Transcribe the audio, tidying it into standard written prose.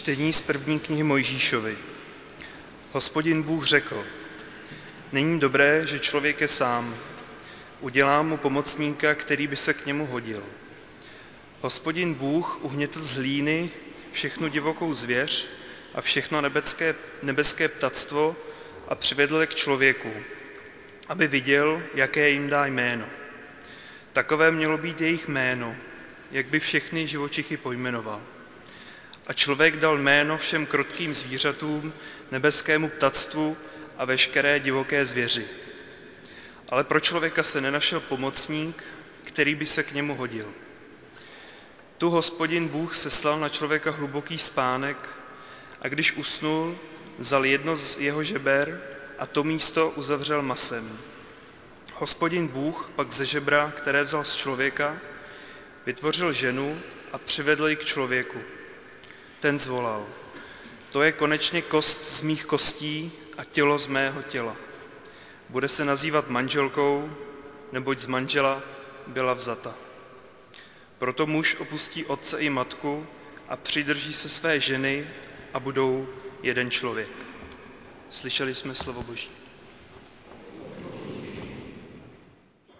Čtení z první knihy Mojžíšovi. Hospodin Bůh řekl: Není dobré, že člověk je sám. Udělám mu pomocníka, který by se k němu hodil. Hospodin Bůh uhnětl z hlíny všechnu divokou zvěř a všechno nebeské ptactvo a přivedl je k člověku, aby viděl, jaké jim dá jméno. Takové mělo být jejich jméno, jak by všechny živočichy pojmenoval. A člověk dal jméno všem krotkým zvířatům, nebeskému ptactvu a veškeré divoké zvěři. Ale pro člověka se nenašel pomocník, který by se k němu hodil. Tu Hospodin Bůh seslal na člověka hluboký spánek a když usnul, vzal jedno z jeho žeber a to místo uzavřel masem. Hospodin Bůh pak ze žebra, které vzal z člověka, vytvořil ženu a přivedl ji k člověku. Ten zvolal: To je konečně kost z mých kostí a tělo z mého těla. Bude se nazývat manželkou, neboť z manžela byla vzata. Proto muž opustí otce i matku a přidrží se své ženy a budou jeden člověk. Slyšeli jsme slovo Boží.